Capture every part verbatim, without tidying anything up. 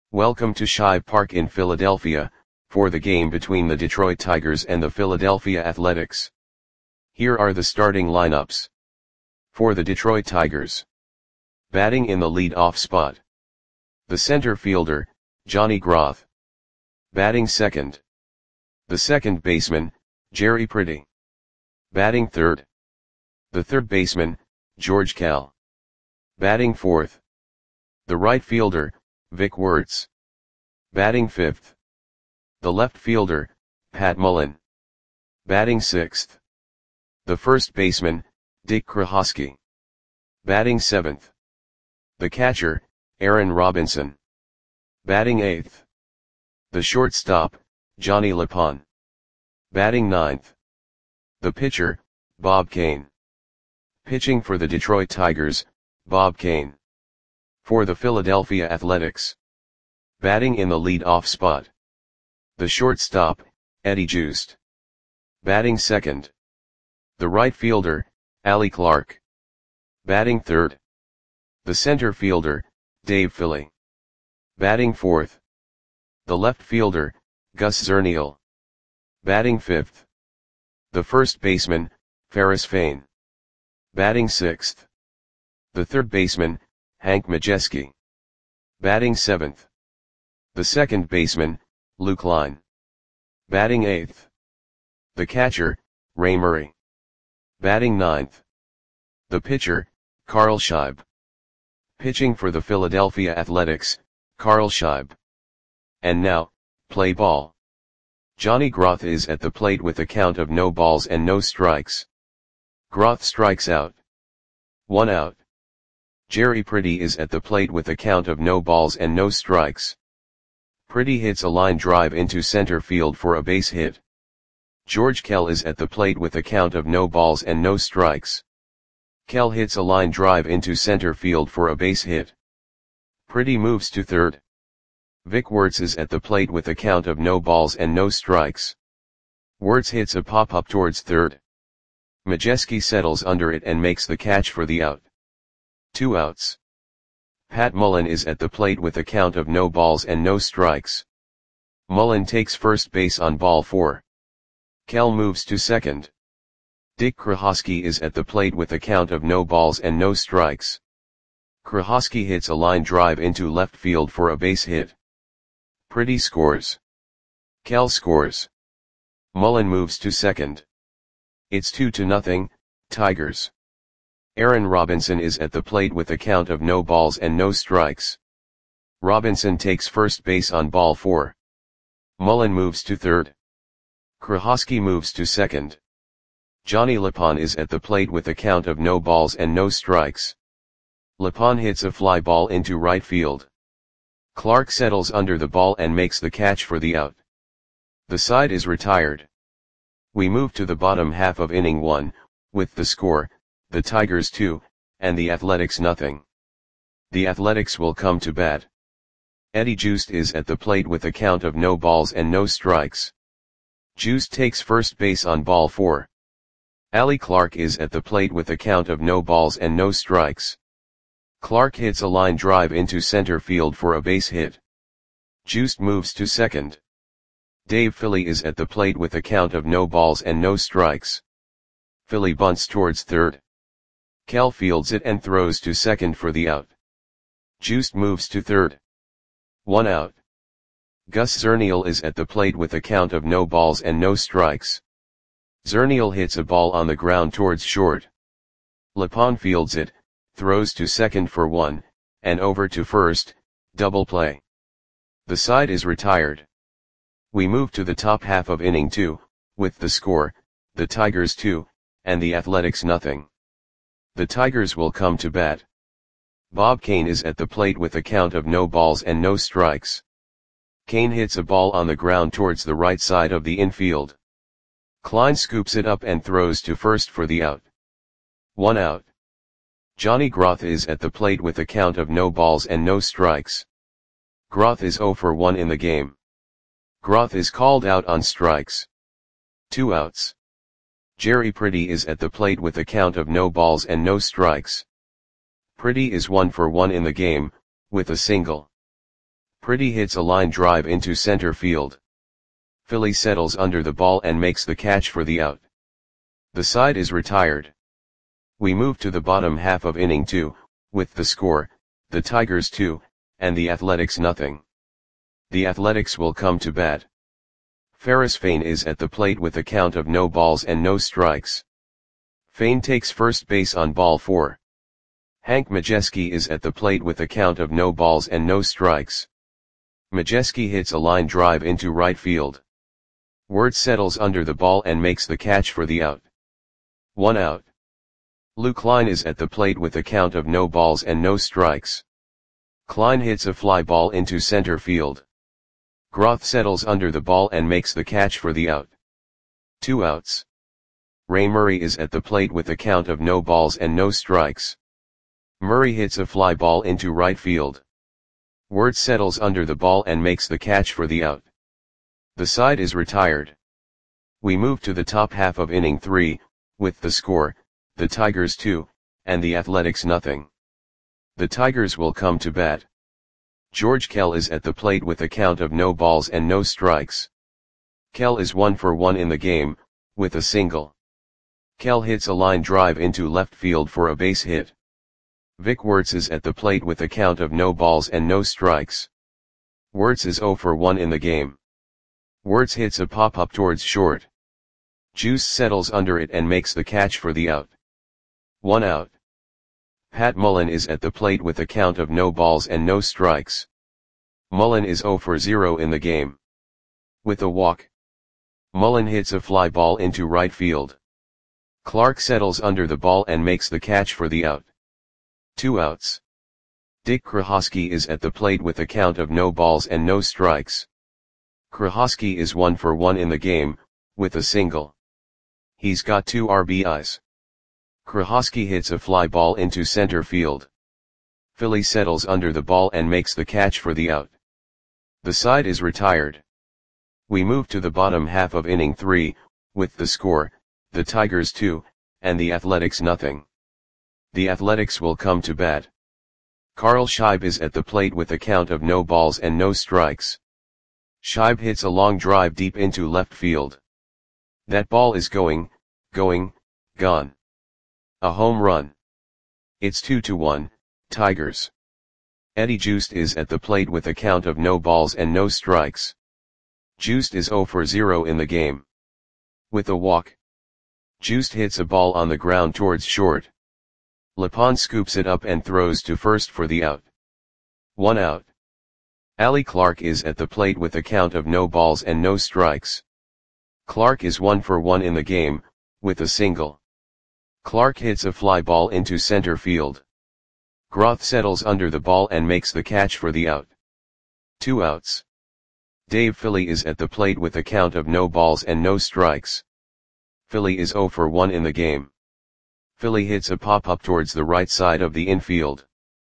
Welcome to Shibe Park in Philadelphia, for the game between the Detroit Tigers and the Philadelphia Athletics. Here are the starting lineups. For the Detroit Tigers. Batting in the lead-off spot. The center fielder, Johnny Groth. Batting second. The second baseman, Jerry Pretty. Batting third. The third baseman, George Kell. Batting fourth. The right fielder, Vic Wertz. Batting fifth. The left fielder, Pat Mullen. Batting sixth. The first baseman, Dick Krohosky. Batting seventh. The catcher, Aaron Robinson. Batting eighth. The shortstop, Johnny LePon. Batting ninth. The pitcher, Bob Kane. Pitching for the Detroit Tigers, Bob Kane. For the Philadelphia Athletics. Batting in the lead-off spot. The shortstop, Eddie Joost. Batting second. The right fielder, Allie Clark. Batting third. The center fielder, Dave Philly. Batting fourth. The left fielder, Gus Zernial. Batting fifth. The first baseman, Ferris Fain. Batting sixth. The third baseman, Hank Majeski. Batting seventh. The second baseman, Luke Line. Batting eighth. The catcher, Ray Murray. Batting ninth. The pitcher, Carl Shibe. Pitching for the Philadelphia Athletics, Carl Shibe. And now, play ball. Johnny Groth is at the plate with a count of no balls and no strikes. Groth strikes out. One out. Jerry Pretty is at the plate with a count of no balls and no strikes. Pretty hits a line drive into center field for a base hit. George Kell is at the plate with a count of no balls and no strikes. Kell hits a line drive into center field for a base hit. Pretty moves to third. Vic Wertz is at the plate with a count of no balls and no strikes. Wertz hits a pop-up towards third. Majeski settles under it and makes the catch for the out. Two outs. Pat Mullen is at the plate with a count of no balls and no strikes. Mullen takes first base on ball four. Kell moves to second. Dick Krohosky is at the plate with a count of no balls and no strikes. Krohosky hits a line drive into left field for a base hit. Pretty scores. Kell scores. Mullen moves to second. It's two to nothing, Tigers. Aaron Robinson is at the plate with a count of no balls and no strikes. Robinson takes first base on ball four. Mullen moves to third. Krohosky moves to second. Johnny LePon is at the plate with a count of no balls and no strikes. LePon hits a fly ball into right field. Clark settles under the ball and makes the catch for the out. The side is retired. We move to the bottom half of inning one, with the score, the Tigers two, and the Athletics nothing. The Athletics will come to bat. Eddie Joost is at the plate with a count of no balls and no strikes. Joost takes first base on ball four. Allie Clark is at the plate with a count of no balls and no strikes. Clark hits a line drive into center field for a base hit. Joost moves to second. Dave Philly is at the plate with a count of no balls and no strikes. Philly bunts towards third. Kell fields it and throws to second for the out. Joost moves to third. One out. Gus Zernial is at the plate with a count of no balls and no strikes. Zernial hits a ball on the ground towards short. LePon fields it, throws to second for one, and over to first, double play. The side is retired. We move to the top half of inning two, with the score, the Tigers two, and the Athletics nothing. The Tigers will come to bat. Bob Kane is at the plate with a count of no balls and no strikes. Kane hits a ball on the ground towards the right side of the infield. Klein scoops it up and throws to first for the out. One out. Johnny Groth is at the plate with a count of no balls and no strikes. Groth is zero for one in the game. Groth is called out on strikes. Two outs. Jerry Pretty is at the plate with a count of no balls and no strikes. Pretty is one for one in the game, with a single. Pretty hits a line drive into center field. Philly settles under the ball and makes the catch for the out. The side is retired. We move to the bottom half of inning two, with the score, the Tigers two, and the Athletics nothing. The Athletics will come to bat. Ferris Fain is at the plate with a count of no balls and no strikes. Fain takes first base on ball four. Hank Majeski is at the plate with a count of no balls and no strikes. Majeski hits a line drive into right field. Wirtz settles under the ball and makes the catch for the out. One out. Lou Klein is at the plate with a count of no balls and no strikes. Klein hits a fly ball into center field. Groth settles under the ball and makes the catch for the out. Two outs. Ray Murray is at the plate with a count of no balls and no strikes. Murray hits a fly ball into right field. Wirtz settles under the ball and makes the catch for the out. The side is retired. We move to the top half of inning three, with the score, the Tigers two, and the Athletics nothing. The Tigers will come to bat. George Kell is at the plate with a count of no balls and no strikes. Kell is one for one in the game, with a single. Kell hits a line drive into left field for a base hit. Vic Wirtz is at the plate with a count of no balls and no strikes. Wirtz is zero for one in the game. Wirtz hits a pop-up towards short. Juice settles under it and makes the catch for the out. One out. Pat Mullen is at the plate with a count of no balls and no strikes. Mullen is zero for zero in the game. With a walk. Mullen hits a fly ball into right field. Clark settles under the ball and makes the catch for the out. Two outs. Dick Krahosky is at the plate with a count of no balls and no strikes. Krahosky is one for one in the game, with a single. He's got two R B Is. Krahosky hits a fly ball into center field. Philly settles under the ball and makes the catch for the out. The side is retired. We move to the bottom half of inning three, with the score, the Tigers two, and the Athletics nothing. The Athletics will come to bat. Carl Scheib is at the plate with a count of no balls and no strikes. Scheib hits a long drive deep into left field. That ball is going, going, gone. A home run. It's two to one, Tigers. Eddie Joost is at the plate with a count of no balls and no strikes. Joost is zero for zero in the game. With a walk. Joost hits a ball on the ground towards short. Lepon scoops it up and throws to first for the out. One out. Ali Clark is at the plate with a count of no balls and no strikes. Clark is one for one in the game, with a single. Clark hits a fly ball into center field. Groth settles under the ball and makes the catch for the out. Two outs. Dave Philly is at the plate with a count of no balls and no strikes. Philly is zero for one in the game. Philly hits a pop-up towards the right side of the infield.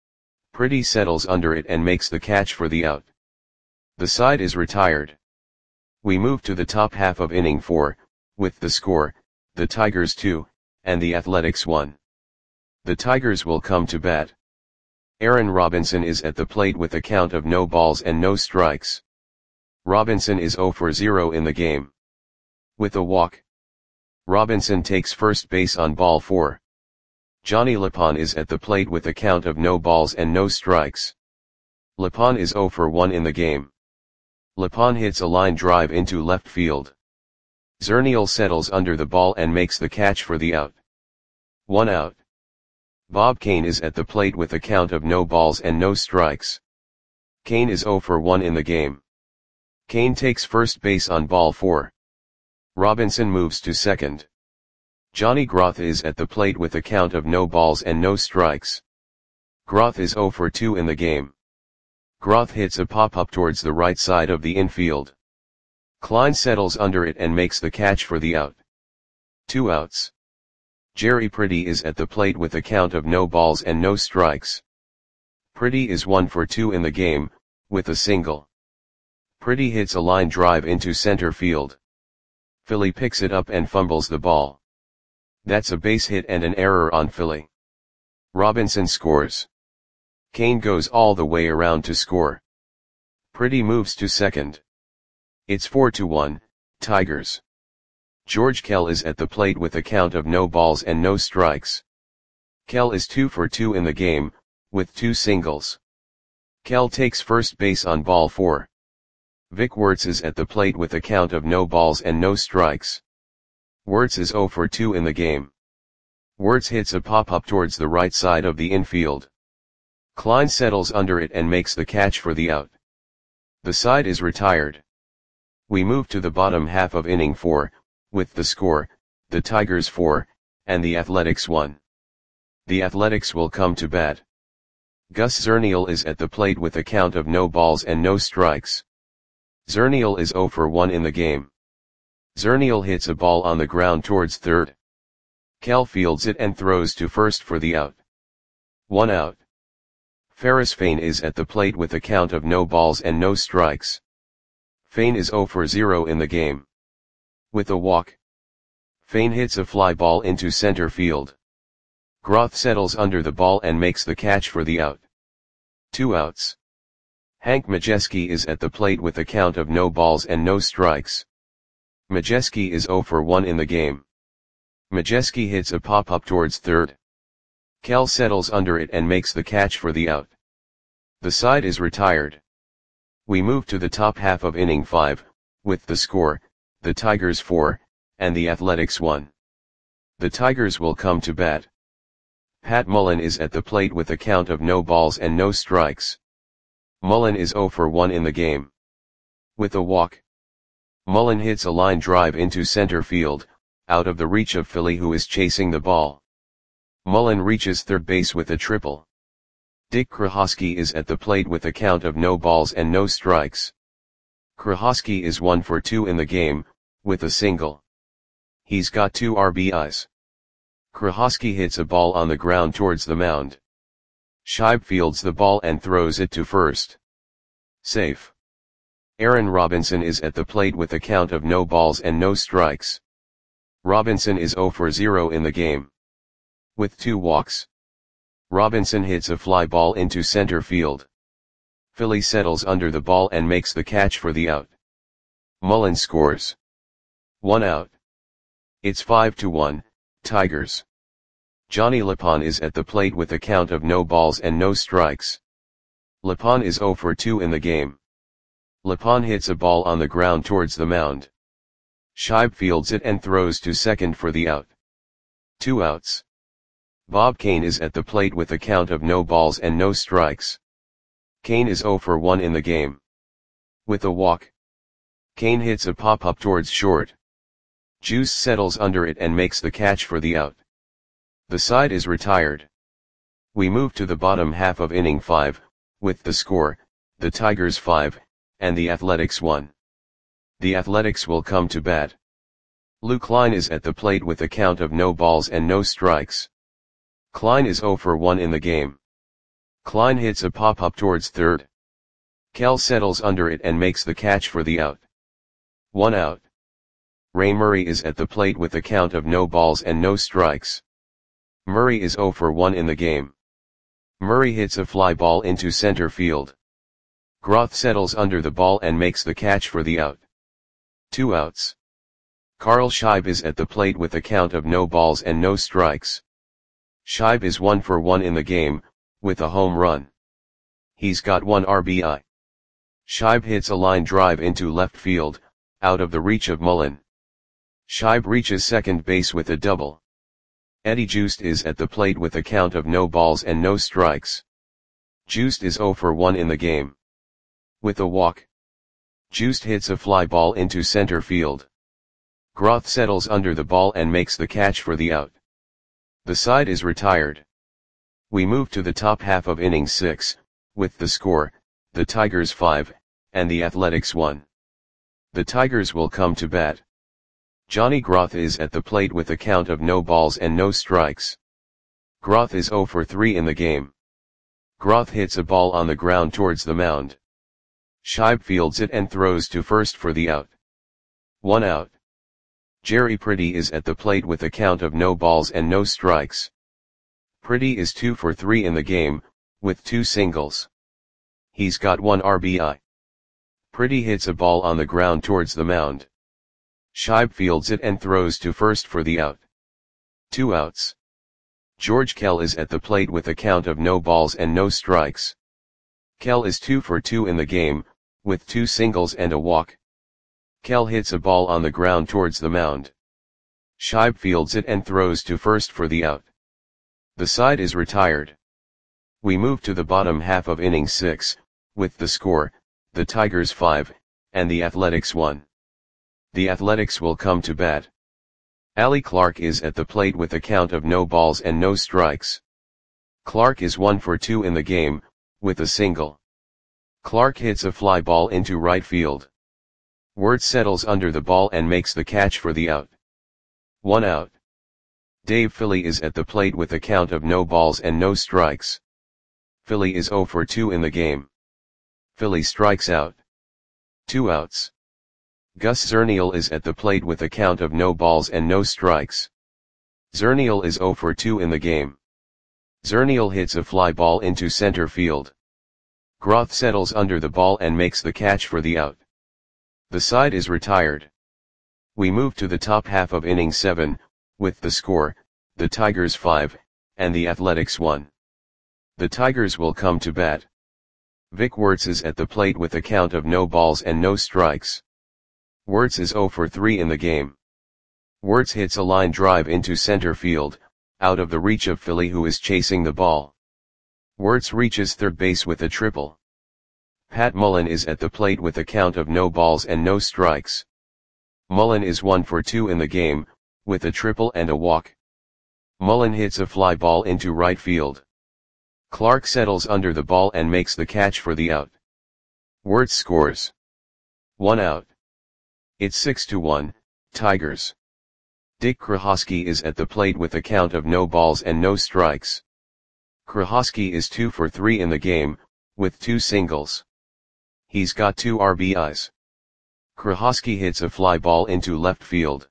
Pretty settles under it and makes the catch for the out. The side is retired. We move to the top half of inning four, with the score, the Tigers two, and the Athletics one. The Tigers will come to bat. Aaron Robinson is at the plate with a count of no balls and no strikes. Robinson is zero for zero in the game. With a walk. Robinson takes first base on ball four. Johnny Lepon is at the plate with a count of no balls and no strikes. Lepon is zero for one in the game. Lepon hits a line drive into left field. Zernial settles under the ball and makes the catch for the out. One out. Bob Kane is at the plate with a count of no balls and no strikes. Kane is zero for one in the game. Kane takes first base on ball four. Robinson moves to second. Johnny Groth is at the plate with a count of no balls and no strikes. Groth is zero for two in the game. Groth hits a pop-up towards the right side of the infield. Klein settles under it and makes the catch for the out. Two outs. Jerry Pretty is at the plate with a count of no balls and no strikes. Pretty is one for two in the game, with a single. Pretty hits a line drive into center field. Philly picks it up and fumbles the ball. That's a base hit and an error on Philly. Robinson scores. Kane goes all the way around to score. Pretty moves to second. It's four to one, Tigers. George Kell is at the plate with a count of no balls and no strikes. Kell is two for two in the game, with two singles. Kell takes first base on ball four. Vic Wertz is at the plate with a count of no balls and no strikes. Wertz is zero for two in the game. Wertz hits a pop-up towards the right side of the infield. Klein settles under it and makes the catch for the out. The side is retired. We move to the bottom half of inning four, with the score, the Tigers four, and the Athletics one. The Athletics will come to bat. Gus Zernial is at the plate with a count of no balls and no strikes. Zernial is zero for one in the game. Zernial hits a ball on the ground towards third. Kell fields it and throws to first for the out. One out. Ferris Fain is at the plate with a count of no balls and no strikes. Fain is zero for zero in the game. With a walk, Fain hits a fly ball into center field. Groth settles under the ball and makes the catch for the out. Two outs. Hank Majeski is at the plate with a count of no balls and no strikes. Majeski is zero for one in the game. Majeski hits a pop-up towards third. Kell settles under it and makes the catch for the out. The side is retired. We move to the top half of inning five, with the score, the Tigers four, and the Athletics one. The Tigers will come to bat. Pat Mullen is at the plate with a count of no balls and no strikes. Mullen is zero for one in the game. With a walk, Mullen hits a line drive into center field, out of the reach of Philly, who is chasing the ball. Mullen reaches third base with a triple. Dick Krahosky is at the plate with a count of no balls and no strikes. Krahosky is one for two in the game, with a single. He's got two R B Is. Krahosky hits a ball on the ground towards the mound. Scheib fields the ball and throws it to first. Safe. Aaron Robinson is at the plate with a count of no balls and no strikes. Robinson is zero for zero in the game. With two walks, Robinson hits a fly ball into center field. Philly settles under the ball and makes the catch for the out. Mullen scores. One out. It's five to one, Tigers. Johnny Lapon is at the plate with a count of no balls and no strikes. Lapon is zero for two in the game. Lapon hits a ball on the ground towards the mound. Scheib fields it and throws to second for the out. Two outs. Bob Kane is at the plate with a count of no balls and no strikes. Kane is zero for one in the game. With a walk, Kane hits a pop-up towards short. Juice settles under it and makes the catch for the out. The side is retired. We move to the bottom half of inning five, with the score, the Tigers five, and the Athletics one. The Athletics will come to bat. Lou Klein is at the plate with a count of no balls and no strikes. Klein is zero for one in the game. Klein hits a pop-up towards third. Kell settles under it and makes the catch for the out. One out. Ray Murray is at the plate with a count of no balls and no strikes. Murray is zero for one in the game. Murray hits a fly ball into center field. Groth settles under the ball and makes the catch for the out. Two outs. Carl Scheib is at the plate with a count of no balls and no strikes. Scheib is one for one in the game, with a home run. He's got one R B I. Scheib hits a line drive into left field, out of the reach of Mullen. Scheib reaches second base with a double. Eddie Joost is at the plate with a count of no balls and no strikes. Joost is zero for one in the game. With a walk, Joost hits a fly ball into center field. Groth settles under the ball and makes the catch for the out. The side is retired. We move to the top half of inning six, with the score, the Tigers five, and the Athletics one. The Tigers will come to bat. Johnny Groth is at the plate with a count of no balls and no strikes. Groth is zero for three in the game. Groth hits a ball on the ground towards the mound. Scheib fields it and throws to first for the out. One out. Jerry Pretty is at the plate with a count of no balls and no strikes. Pretty is two for three in the game, with two singles. He's got one R B I. Pretty hits a ball on the ground towards the mound. Scheib fields it and throws to first for the out. Two outs. George Kell is at the plate with a count of no balls and no strikes. Kell is two for two in the game, with two singles and a walk. Kell hits a ball on the ground towards the mound. Scheib fields it and throws to first for the out. The side is retired. We move to the bottom half of inning six, with the score, the Tigers five, and the Athletics one. The Athletics will come to bat. Ali Clark is at the plate with a count of no balls and no strikes. Clark is one for two in the game, with a single. Clark hits a fly ball into right field. Wirtz settles under the ball and makes the catch for the out. One out. Dave Philly is at the plate with a count of no balls and no strikes. Philly is zero for two in the game. Philly strikes out. Two outs. Gus Zernial is at the plate with a count of no balls and no strikes. Zernial is zero for two in the game. Zernial hits a fly ball into center field. Groth settles under the ball and makes the catch for the out. The side is retired. We move to the top half of inning seven, with the score, the Tigers five, and the Athletics one. The Tigers will come to bat. Vic Wirtz is at the plate with a count of no balls and no strikes. Wirtz is zero for three in the game. Wirtz hits a line drive into center field, out of the reach of Philly, who is chasing the ball. Wirtz reaches third base with a triple. Pat Mullen is at the plate with a count of no balls and no strikes. Mullen is one for two in the game, with a triple and a walk. Mullen hits a fly ball into right field. Clark settles under the ball and makes the catch for the out. Wirtz scores. One out. It's six to one, Tigers. Dick Krahosky is at the plate with a count of no balls and no strikes. Krahosky is two for three in the game, with two singles. He's got two R B Is. Krahosky hits a fly ball into left field.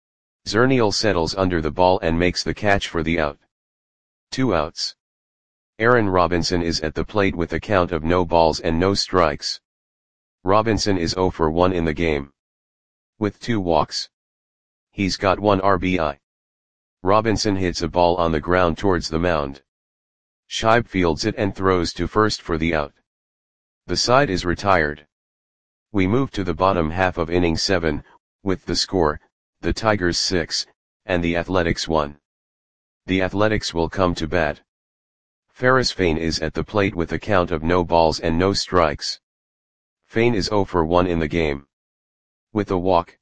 Zernial settles under the ball and makes the catch for the out. Two outs. Aaron Robinson is at the plate with a count of no balls and no strikes. Robinson is zero for one in the game. With two walks. He's got one R B I. Robinson hits a ball on the ground towards the mound. Scheib fields it and throws to first for the out. The side is retired. We move to the bottom half of inning seven, with the score, the Tigers six, and the Athletics one. The Athletics will come to bat. Ferris Fain is at the plate with a count of no balls and no strikes. Fain is zero for one in the game. With a walk.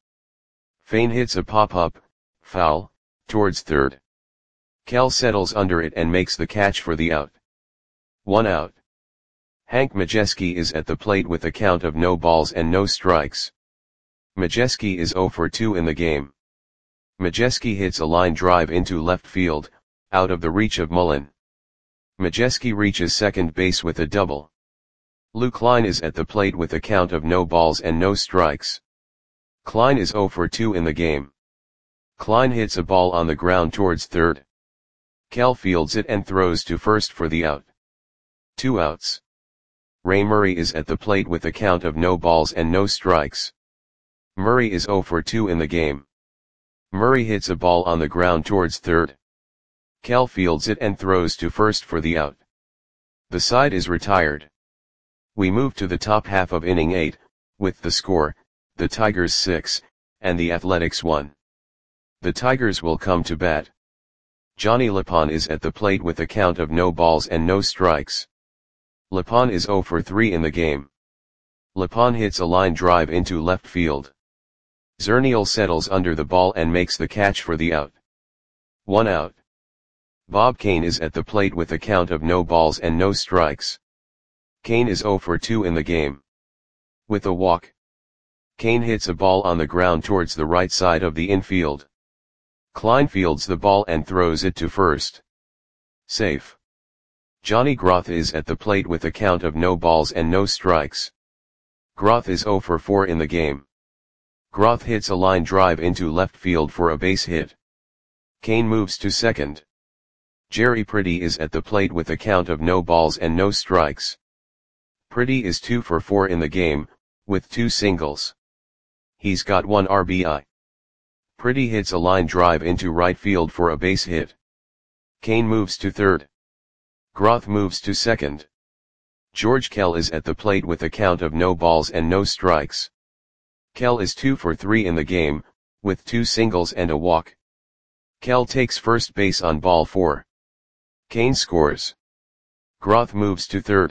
Fain hits a pop-up, foul, towards third. Kell settles under it and makes the catch for the out. One out. Hank Majeski is at the plate with a count of no balls and no strikes. Majeski is zero for two in the game. Majeski hits a line drive into left field, out of the reach of Mullen. Majeski reaches second base with a double. Lou Klein is at the plate with a count of no balls and no strikes. Klein is zero for two in the game. Klein hits a ball on the ground towards third. Kell fields it and throws to first for the out. Two outs. Ray Murray is at the plate with a count of no balls and no strikes. Murray is zero for two in the game. Murray hits a ball on the ground towards third. Kell fields it and throws to first for the out. The side is retired. We move to the top half of inning eight, with the score, the Tigers six, and the Athletics one. The Tigers will come to bat. Johnny Lapon is at the plate with a count of no balls and no strikes. Lapon is zero for three in the game. Lapon hits a line drive into left field. Zernial settles under the ball and makes the catch for the out. One out. Bob Kane is at the plate with a count of no balls and no strikes. Kane is zero for two in the game. With a walk. Kane hits a ball on the ground towards the right side of the infield. Klein fields the ball and throws it to first. Safe. Johnny Groth is at the plate with a count of no balls and no strikes. Groth is zero for four in the game. Groth hits a line drive into left field for a base hit. Kane moves to second. Jerry Pretty is at the plate with a count of no balls and no strikes. Pretty is two for four in the game, with two singles. He's got one R B I. Pretty hits a line drive into right field for a base hit. Cain moves to third. Groth moves to second. George Kell is at the plate with a count of no balls and no strikes. Kell is two for three in the game, with two singles and a walk. Kell takes first base on ball four. Cain scores. Groth moves to third.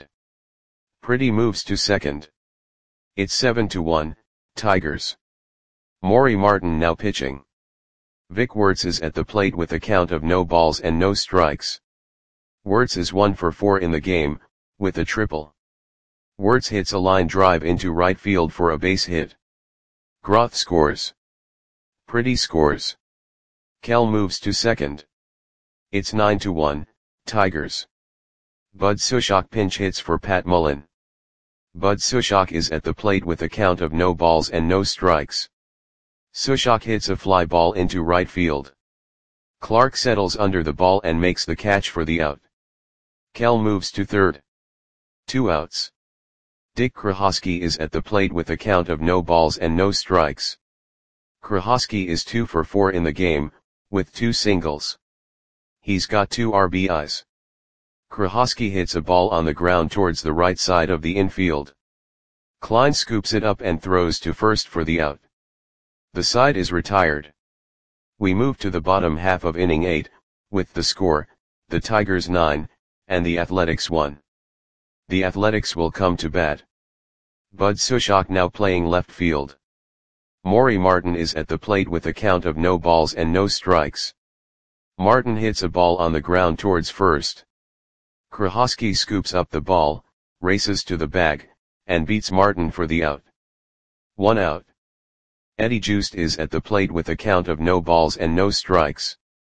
Pretty moves to second. It's seven to one, Tigers. Maury Martin now pitching. Vic Wertz is at the plate with a count of no balls and no strikes. Wertz is one for four in the game, with a triple. Wertz hits a line drive into right field for a base hit. Groth scores. Pretty scores. Kell moves to second. It's nine to one, Tigers. Bud Sushok pinch hits for Pat Mullen. Bud Sushok is at the plate with a count of no balls and no strikes. Sushok hits a fly ball into right field. Clark settles under the ball and makes the catch for the out. Kell moves to third. Two outs. Dick Krahosky is at the plate with a count of no balls and no strikes. Krahosky is two for four in the game, with two singles. He's got two R B Is. Krahosky hits a ball on the ground towards the right side of the infield. Klein scoops it up and throws to first for the out. The side is retired. We move to the bottom half of inning eight, with the score, the Tigers nine, and the Athletics one. The Athletics will come to bat. Bud Sushok now playing left field. Maury Martin is at the plate with a count of no balls and no strikes. Martin hits a ball on the ground towards first. Krahosky scoops up the ball, races to the bag, and beats Martin for the out. One out. Eddie Joost is at the plate with a count of no balls and no strikes.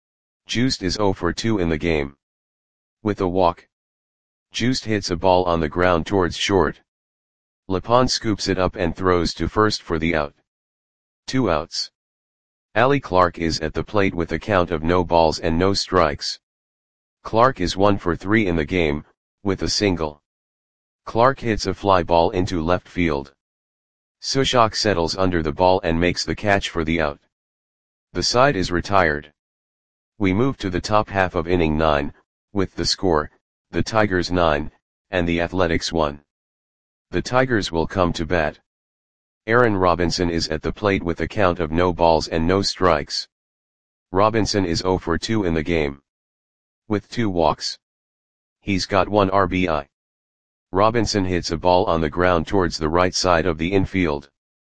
Joost is zero for two in the game. With a walk. Joost hits a ball on the ground towards short. Lepond scoops it up and throws to first for the out. Two outs. Ali Clark is at the plate with a count of no balls and no strikes. Clark is one for three in the game, with a single. Clark hits a fly ball into left field. Sushok settles under the ball and makes the catch for the out. The side is retired. We move to the top half of inning nine, with the score, the Tigers nine, and the Athletics one. The Tigers will come to bat. Aaron Robinson is at the plate with a count of no balls and no strikes. Robinson is zero for two in the game. With two walks. He's got one R B I. Robinson hits a ball on the ground towards the right side of the infield.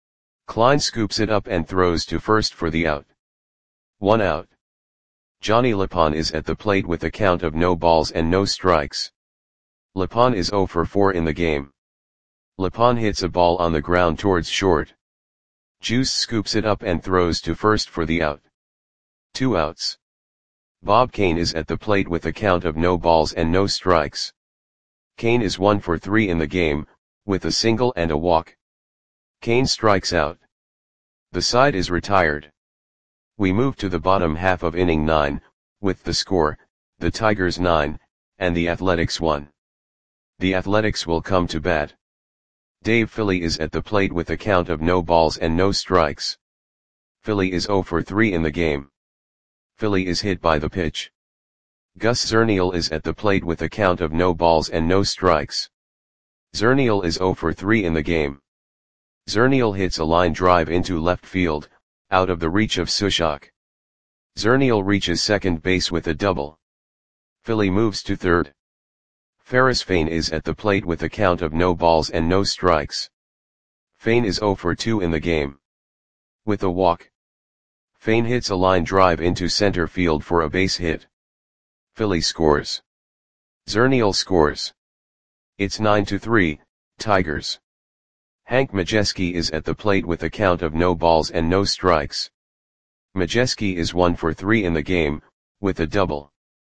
Klein scoops it up and throws to first for the out. One out. Johnny Lepond is at the plate with a count of no balls and no strikes. Lepond is zero for four in the game. Lepond hits a ball on the ground towards short. Juice scoops it up and throws to first for the out. Two outs. Bob Cain is at the plate with a count of no balls and no strikes. Cain is one for three in the game, with a single and a walk. Cain strikes out. The side is retired. We move to the bottom half of inning nine, with the score, the Tigers nine, and the Athletics one. The Athletics will come to bat. Dave Philly is at the plate with a count of no balls and no strikes. Philly is zero for three in the game. Philly is hit by the pitch. Gus Zernial is at the plate with a count of no balls and no strikes. Zernial is zero for three in the game. Zernial hits a line drive into left field, out of the reach of Sushok. Zernial reaches second base with a double. Philly moves to third. Ferris Fain is at the plate with a count of no balls and no strikes. Fain is zero for two in the game. With a walk. Fain hits a line drive into center field for a base hit. Philly scores. Zernial scores. It's nine to three, Tigers. Hank Majeski is at the plate with a count of no balls and no strikes. Majeski is one for three in the game, with a double.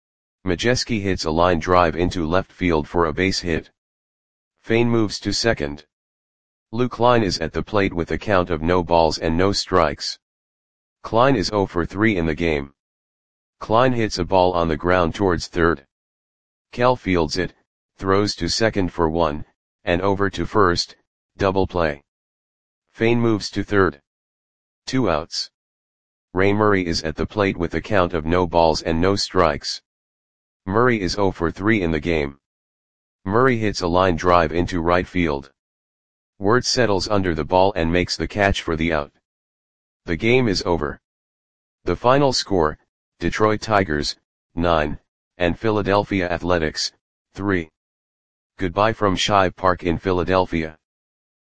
Majeski hits a line drive into left field for a base hit. Fain moves to second. Lou Klein is at the plate with a count of no balls and no strikes. Klein is zero for three in the game. Klein hits a ball on the ground towards third. Kell fields it, throws to second for one, and over to first, double play. Fane moves to third. Two outs. Ray Murray is at the plate with a count of no balls and no strikes. Murray is zero for three in the game. Murray hits a line drive into right field. Wirtz settles under the ball and makes the catch for the out. The game is over. The final score, Detroit Tigers, nine, and Philadelphia Athletics, three. Goodbye from Shibe Park in Philadelphia.